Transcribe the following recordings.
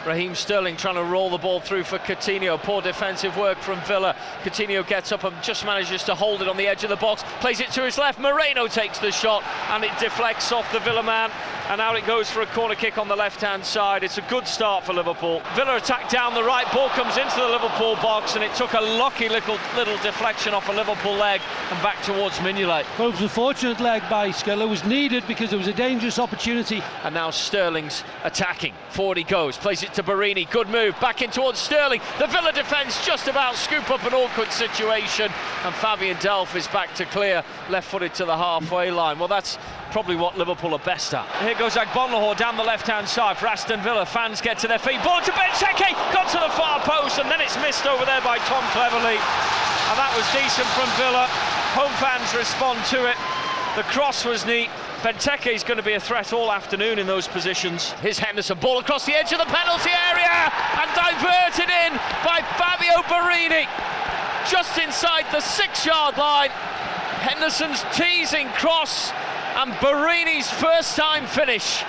Raheem Sterling trying to roll the ball through for Coutinho. Poor defensive work from Villa. Coutinho gets up and just manages to hold it on the edge of the box. Plays it to his left. Moreno takes the shot and it deflects off the Villa man. And out it goes for a corner kick on the left-hand side. It's a good start for Liverpool. Villa attack down the right. Ball comes into the Liverpool box and it took a lucky little deflection off a Liverpool leg and back towards Mignolet. Well, it was a fortunate leg by Skella. It was needed because it was a dangerous opportunity. And now Sterling's attacking. Forward he goes. Plays it to Borini. Good move. Back in towards Sterling. The Villa defence just about scoop up an awkward situation. And Fabian Delph is back to clear. Left-footed to the halfway line. Well, that's probably what Liverpool are best at. Here goes Agbonlahor down the left-hand side for Aston Villa. Fans get to their feet. Ball to Benteke. Got to the far post and then it's missed over there by Tom Cleverley. And that was decent from Villa. Home fans respond to it. The cross was neat. Benteke is going to be a threat all afternoon in those positions. Here's Henderson, ball across the edge of the penalty area and diverted in by Fabio Borini. Just inside the 6-yard line. Henderson's teasing cross and Borini's first time finish.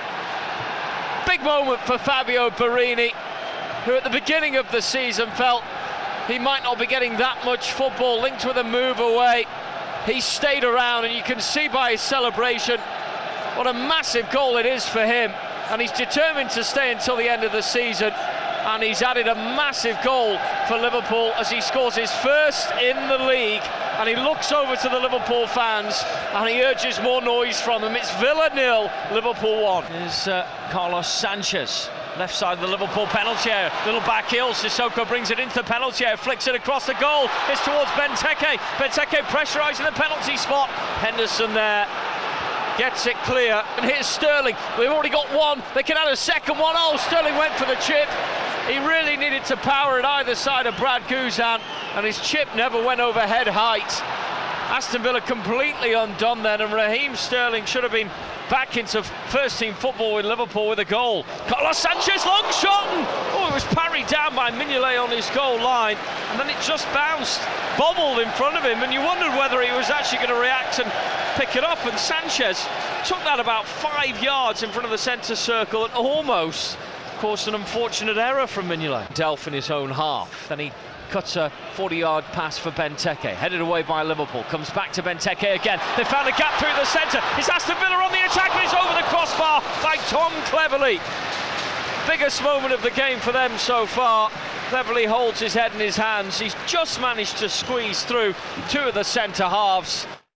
Big moment for Fabio Borini, who at the beginning of the season felt he might not be getting that much football, linked with a move away. He stayed around and you can see by his celebration what a massive goal it is for him, and he's determined to stay until the end of the season, and he's added a massive goal for Liverpool as he scores his first in the league, and he looks over to the Liverpool fans and he urges more noise from them. It's Villa 0, Liverpool 1. Here's Carlos Sanchez. Left side of the Liverpool penalty area, little back heel, Sissoko brings it into the penalty area, flicks it across the goal, it's towards Benteke. Benteke pressurising the penalty spot. Henderson there, gets it clear, and here's Sterling. We've already got one, they can add a second one. Oh, Sterling went for the chip. He really needed to power it either side of Brad Guzan, and his chip never went over head height. Aston Villa completely undone then, and Raheem Sterling should have been back into first-team football with Liverpool with a goal. Carlos Sanchez, long shot, and it was parried down by Mignolet on his goal line, and then it just bounced, bobbled in front of him, and you wondered whether he was actually going to react and pick it up, and Sanchez took that about 5 yards in front of the centre circle and almost caused an unfortunate error from Mignolet. Delph in his own half, then he cuts a 40-yard pass for Benteke, headed away by Liverpool, comes back to Benteke again. They found a gap through the centre. It's Aston Villa on the attack, and it's over the crossbar by Tom Cleverley. Biggest moment of the game for them so far. Cleverley holds his head in his hands. He's just managed to squeeze through two of the centre halves.